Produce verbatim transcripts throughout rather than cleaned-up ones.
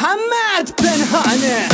محمد پنهانه.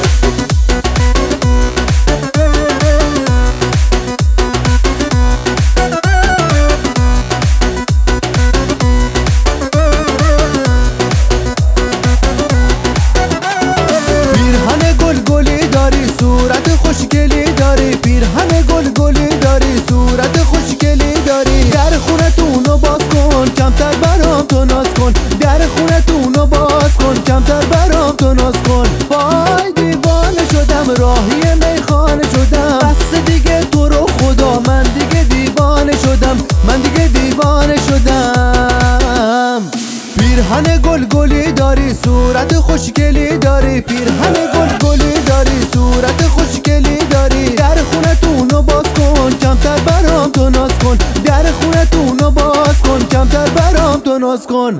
پیرهن گلگلی داری صورت خوشگلی داری، پیرهن گلگلی داری صورت خوشگلی داری. در خونتونو باز کن کمتر برام تو ناز کن، در خونتونو باز کن کمتر برام تو ناز کن. وای دیوانه شدم راهی میخانه شدم، بس دیگه تو رو خدا من دیگه دیوانه شدم، من دیگه دیوانه شدم. پیرهن گلگلی داری صورت خوشگلی داری، پیرهن گلگلی داری صورت خوشگلی داری. در خونتونو باز کن کمتر برام تو ناز کن، در خونتونو باز کن کمتر برام تو ناز کن.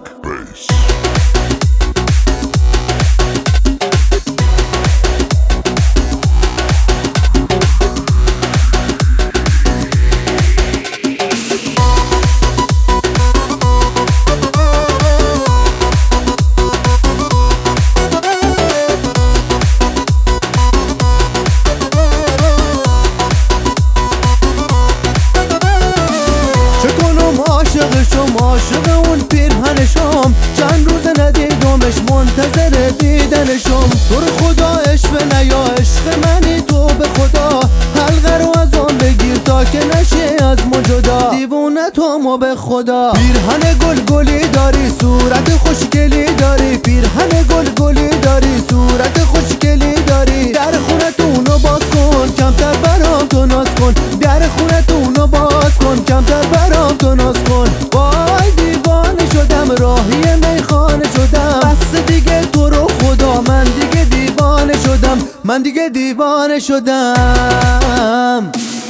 عاشقشم عاشق اون پیرهنشم، چند روز ندیدمش منتظر دیدنشم. تو رو خدا عشق نیا عشق منی تو به خدا، حلقه رو از آن بگیر تا که نشی از ما جدا، دیوونه تو ما به خدا. پیرهن گلگلی داری صورت خوشگلی داری، پیرهن گلگلی داری صورت خوشگلی داری. در خونتونو باز کن کمتر برام تو ناز کن، در خونتونو باز کن کمتر برام تو ناز کن. وای دیوانه شدم راهی میخانه شدم، بس دیگه تو رو خدا من دیگه دیوانه شدم، من دیگه دیوانه شدم.